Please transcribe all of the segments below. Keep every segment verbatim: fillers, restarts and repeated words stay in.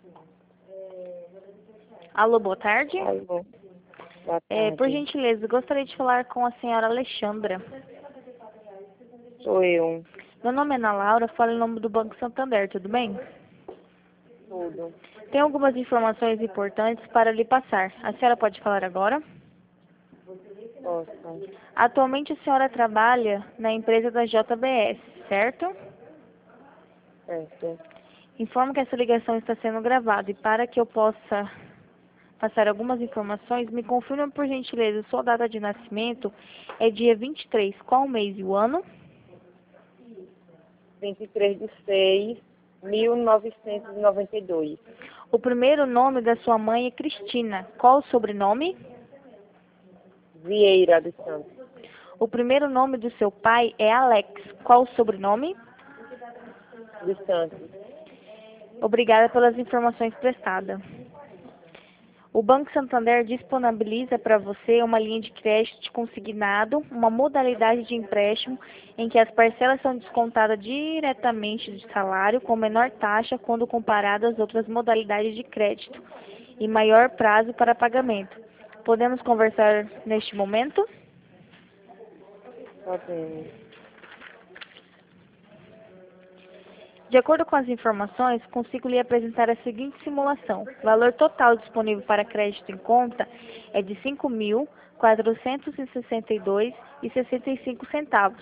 Alô, boa tarde. Alô, boa É, por tarde. gentileza, gostaria de falar com a senhora Alexandra. Sou eu, Meu nome é Ana Laura, falo em nome do Banco Santander, tudo bem? tudo. Tem algumas informações importantes para lhe passar. A senhora pode falar agora? Posso? Atualmente a senhora trabalha na empresa da J B S, certo? Certo. Informo que essa ligação está sendo gravada e para que eu possa passar algumas informações, me confirma por gentileza, sua data de nascimento é dia vinte e três, qual o mês e o ano? vinte e três de seis de mil novecentos e noventa e dois. O primeiro nome da sua mãe é Cristina, qual o sobrenome? Vieira dos Santos. O primeiro nome do seu pai é Alex, qual o sobrenome? Dos Santos. Obrigada pelas informações prestadas. O Banco Santander disponibiliza para você uma linha de crédito consignado, uma modalidade de empréstimo em que as parcelas são descontadas diretamente do salário com menor taxa quando comparadas às outras modalidades de crédito e maior prazo para pagamento. Podemos conversar neste momento? Podemos. De acordo com as informações, consigo lhe apresentar a seguinte simulação. O valor total disponível para crédito em conta é de cinco mil quatrocentos e sessenta e dois reais e sessenta e cinco centavos,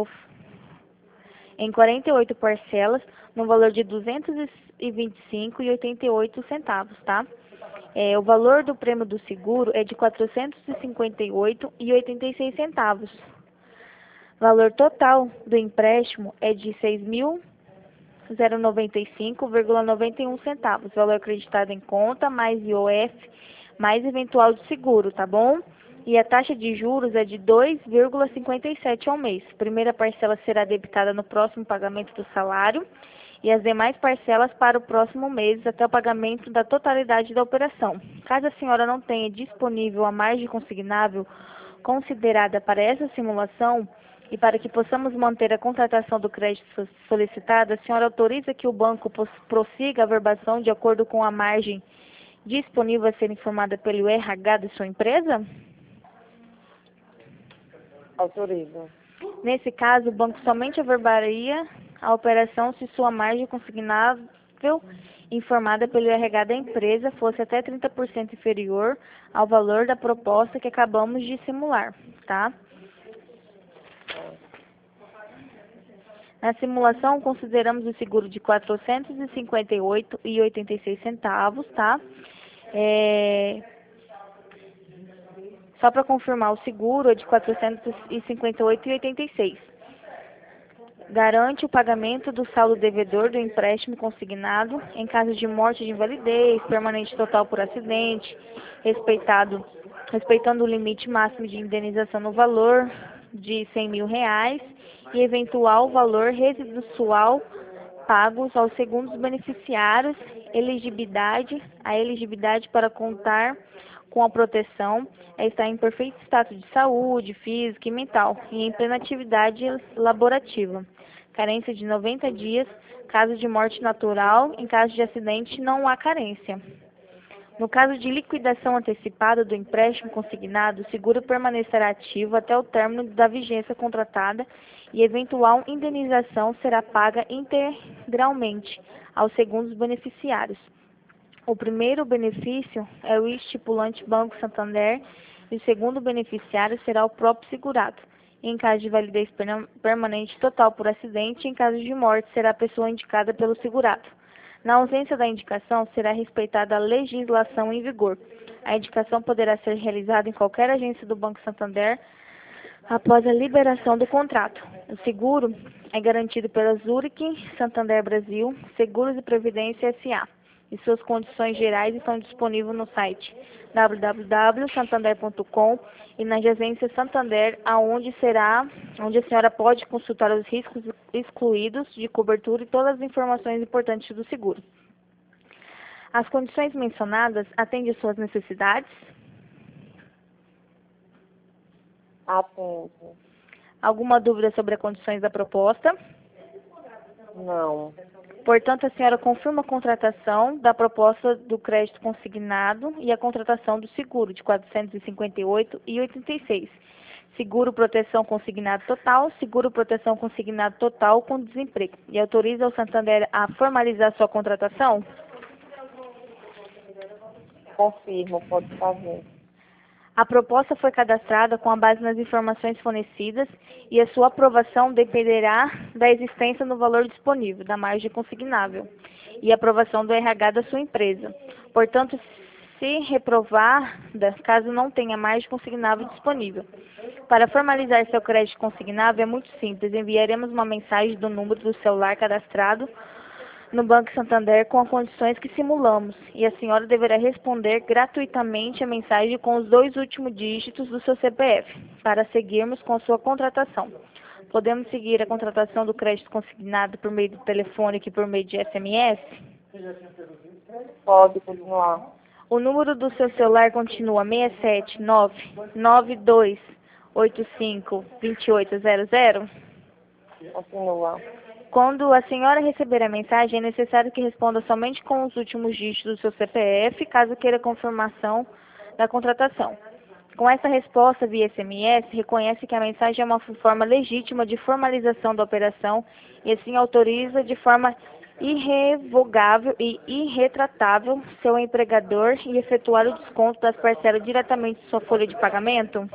em quarenta e oito parcelas, no valor de duzentos e vinte e cinco reais e oitenta e oito centavos, tá? É, o valor do prêmio do seguro é de quatrocentos e cinquenta e oito reais e oitenta e seis centavos. O valor total do empréstimo é de seis mil zero noventa e cinco vírgula noventa e um centavos, valor acreditado em conta, mais I O F, mais eventual de seguro, tá bom? E a taxa de juros é de dois vírgula cinquenta e sete ao mês. Primeira parcela será debitada no próximo pagamento do salário e as demais parcelas para o próximo mês até o pagamento da totalidade da operação. Caso a senhora não tenha disponível a margem consignável considerada para essa simulação, e para que possamos manter a contratação do crédito solicitado, a senhora autoriza que o banco prossiga a verbação de acordo com a margem disponível a ser informada pelo R H de sua empresa? Autoriza. Nesse caso, o banco somente averbaria a operação se sua margem consignável informada pelo R H da empresa fosse até trinta por cento inferior ao valor da proposta que acabamos de simular, tá? Na simulação, consideramos o seguro de quatrocentos e cinquenta e oito reais e oitenta e seis centavos, tá? É... Só para confirmar, o seguro é de quatrocentos e cinquenta e oito reais e oitenta e seis centavos. Garante o pagamento do saldo devedor do empréstimo consignado em caso de morte de invalidez, permanente total por acidente, respeitado, respeitando o limite máximo de indenização no valor de cem mil reais e eventual valor residual pagos aos segundos beneficiários, elegibilidade, a elegibilidade para contar com a proteção é estar em perfeito estado de saúde, física e mental e em plena atividade laborativa. Carência de noventa dias, caso de morte natural, em caso de acidente não há carência. No caso de liquidação antecipada do empréstimo consignado, o seguro permanecerá ativo até o término da vigência contratada e eventual indenização será paga integralmente aos segundos beneficiários. O primeiro benefício é o estipulante Banco Santander e o segundo beneficiário será o próprio segurado. Em caso de validez permanente total por acidente, em caso de morte, será a pessoa indicada pelo segurado. Na ausência da indicação, será respeitada a legislação em vigor. A indicação poderá ser realizada em qualquer agência do Banco Santander após a liberação do contrato. O seguro é garantido pela Zurich Santander Brasil, Seguros e Previdência S A e suas condições gerais estão disponíveis no site w w w ponto santander ponto com e na agência Santander, aonde será, onde a senhora pode consultar os riscos excluídos de cobertura e todas as informações importantes do seguro. As condições mencionadas atendem às suas necessidades? Atende. Alguma dúvida sobre as condições da proposta? Não. Portanto, a senhora confirma a contratação da proposta do crédito consignado e a contratação do seguro de quatrocentos e cinquenta e oito e oitenta e seis. Seguro proteção consignado total, seguro proteção consignado total com desemprego. E autoriza o Santander a formalizar sua contratação? Confirmo, pode fazer. A proposta foi cadastrada com a base nas informações fornecidas e a sua aprovação dependerá da existência no valor disponível, da margem consignável, e aprovação do R H da sua empresa. Portanto, se reprovada, caso não tenha margem consignável disponível. Para formalizar seu crédito consignável é muito simples. Enviaremos uma mensagem do número do celular cadastrado no Banco Santander com as condições que simulamos, e a senhora deverá responder gratuitamente a mensagem com os dois últimos dígitos do seu C P F, para seguirmos com sua contratação. Podemos seguir a contratação do crédito consignado por meio do telefone e por meio de S M S? Pode continuar. O número do seu celular continua seis sete nove nove dois oito cinco dois oito zero zero? Continua. Quando a senhora receber a mensagem, é necessário que responda somente com os últimos dígitos do seu C P F, caso queira confirmação da contratação. Com essa resposta via S M S, reconhece que a mensagem é uma forma legítima de formalização da operação e assim autoriza de forma irrevogável e irretratável seu empregador e efetuar o desconto das parcelas diretamente de sua folha de pagamento?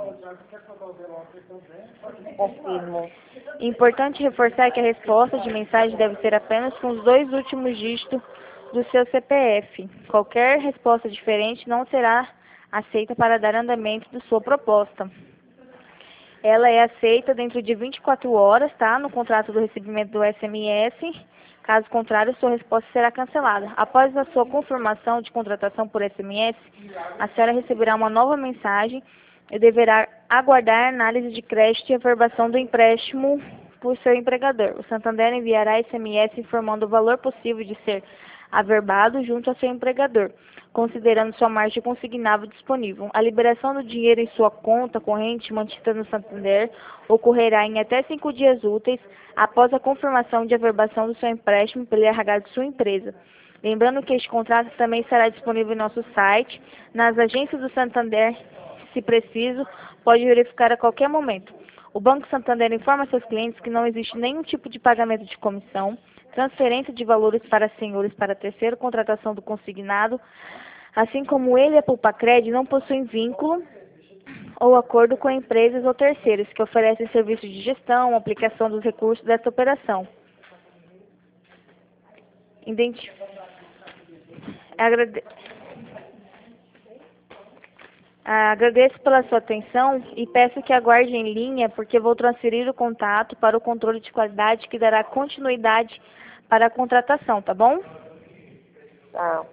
Confirmo. Importante reforçar que a resposta de mensagem deve ser apenas com os dois últimos dígitos do seu C P F. Qualquer resposta diferente não será aceita para dar andamento de sua proposta. Ela é aceita dentro de vinte e quatro horas, tá? No contrato do recebimento do S M S. Caso contrário, sua resposta será cancelada. Após a sua confirmação de contratação por S M S, a senhora receberá uma nova mensagem e deverá aguardar a análise de crédito e averbação do empréstimo por seu empregador. O Santander enviará S M S informando o valor possível de ser averbado junto ao seu empregador, considerando sua margem consignável disponível. A liberação do dinheiro em sua conta corrente mantida no Santander ocorrerá em até cinco dias úteis após a confirmação de averbação do seu empréstimo pelo R H de sua empresa. Lembrando que este contrato também será disponível em nosso site, nas agências do Santander, se preciso, pode verificar a qualquer momento. O Banco Santander informa seus clientes que não existe nenhum tipo de pagamento de comissão, transferência de valores para senhores para terceiro, contratação do consignado, assim como ele e a Pulpacred não possuem vínculo ou acordo com empresas ou terceiros que oferecem serviços de gestão, aplicação dos recursos dessa operação. Identi- Agrade... Agradeço pela sua atenção e peço que aguarde em linha, porque vou transferir o contato para o controle de qualidade que dará continuidade para a contratação, tá bom? Tá.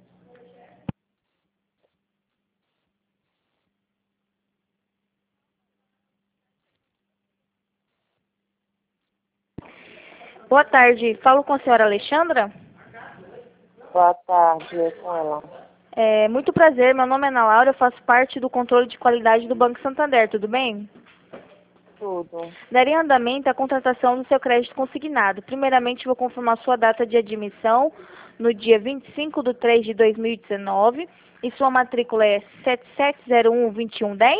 Boa tarde, falo com a senhora Alexandra? Boa tarde, é com ela. É, muito prazer, meu nome é Ana Laura, eu faço parte do controle de qualidade do Banco Santander, tudo bem? Tudo. Daria andamento à contratação do seu crédito consignado. Primeiramente, vou confirmar sua data de admissão no dia vinte e cinco de três de dois mil e dezenove e sua matrícula é sete sete zero um dois um um zero?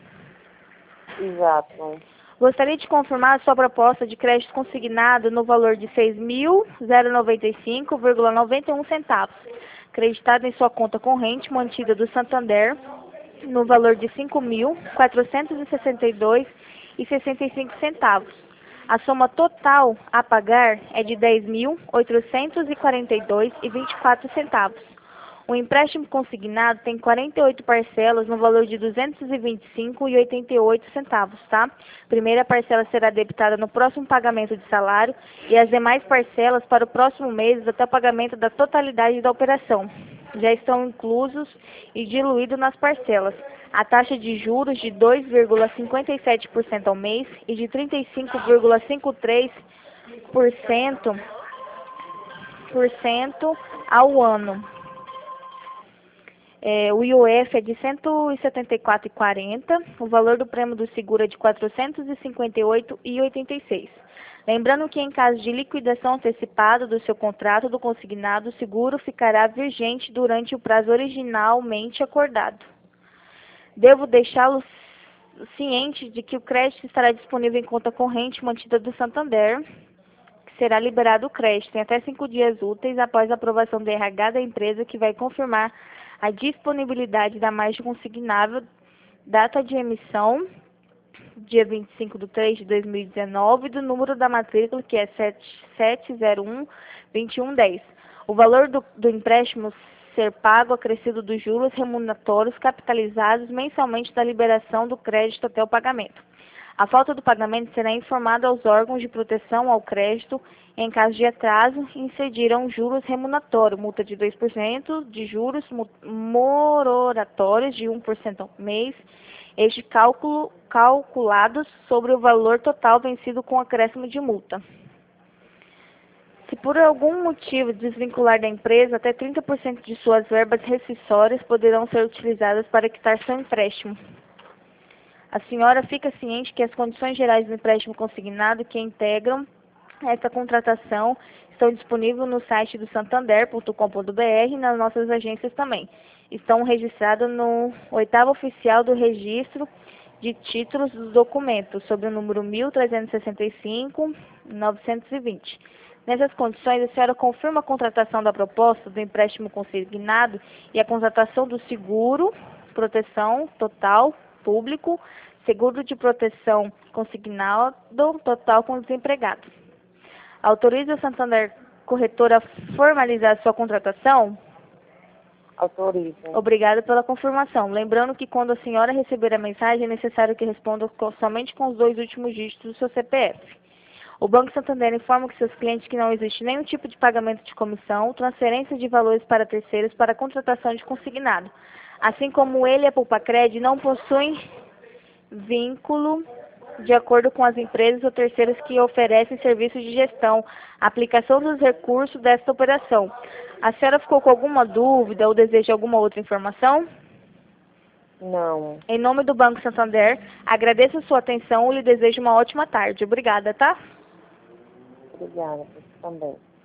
Exato. Gostaria de confirmar a sua proposta de crédito consignado no valor de seis mil noventa e cinco vírgula noventa e um centavos, acreditado em sua conta corrente mantida do Santander no valor de cinco mil quatrocentos e sessenta e dois reais e sessenta e cinco centavos. A soma total a pagar é de dez mil oitocentos e quarenta e dois reais e vinte e quatro centavos. O empréstimo consignado tem quarenta e oito parcelas no valor de duzentos e vinte e cinco reais e oitenta e oito centavos, tá? Primeira parcela será debitada no próximo pagamento de salário e as demais parcelas para o próximo mês até o pagamento da totalidade da operação. Já estão inclusos e diluídos nas parcelas a taxa de juros de dois vírgula cinquenta e sete por cento ao mês e de trinta e cinco vírgula cinquenta e três por cento por cento ao ano. É, o I O F é de cento e setenta e quatro reais e quarenta centavos, o valor do prêmio do seguro é de quatrocentos e cinquenta e oito reais e oitenta e seis centavos. Lembrando que em caso de liquidação antecipada do seu contrato do consignado, o seguro ficará vigente durante o prazo originalmente acordado. Devo deixá-lo ciente de que o crédito estará disponível em conta corrente mantida do Santander, que será liberado o crédito em até cinco dias úteis após a aprovação do R H da empresa, que vai confirmar a disponibilidade da margem consignável, data de emissão, dia vinte e cinco de três de dois mil e dezenove, do número da matrícula, que é sete sete zero um, dois um um zero. O valor do, do empréstimo ser pago acrescido dos juros remuneratórios capitalizados mensalmente da liberação do crédito até o pagamento. A falta do pagamento será informada aos órgãos de proteção ao crédito. Em caso de atraso, incidirão juros remuneratórios, multa de dois por cento de juros moratórios de um por cento ao mês, este cálculo calculados sobre o valor total vencido com acréscimo de multa. Se por algum motivo desvincular da empresa, até trinta por cento de suas verbas rescisórias poderão ser utilizadas para quitar seu empréstimo. A senhora fica ciente que as condições gerais do empréstimo consignado que integram esta contratação estão disponíveis no site do santander ponto com ponto br e nas nossas agências também. Estão registradas no oitavo oficial do registro de títulos dos documentos, sob o número mil trezentos e sessenta e cinco, novecentos e vinte. Nessas condições, a senhora confirma a contratação da proposta do empréstimo consignado e a contratação do seguro, proteção total, público, seguro de proteção consignado, total com desempregado. Autoriza o Santander Corretor a formalizar sua contratação? Autoriza. Obrigada pela confirmação. Lembrando que quando a senhora receber a mensagem, é necessário que responda com, somente com os dois últimos dígitos do seu C P F. O Banco Santander informa que seus clientes que não existe nenhum tipo de pagamento de comissão, transferência de valores para terceiros para contratação de consignado. Assim como ele e a Pulpacred não possuem vínculo de acordo com as empresas ou terceiros que oferecem serviços de gestão, aplicação dos recursos desta operação. A senhora ficou com alguma dúvida ou deseja alguma outra informação? Não. Em nome do Banco Santander, agradeço a sua atenção e lhe desejo uma ótima tarde. Obrigada, tá? Obrigada, você também.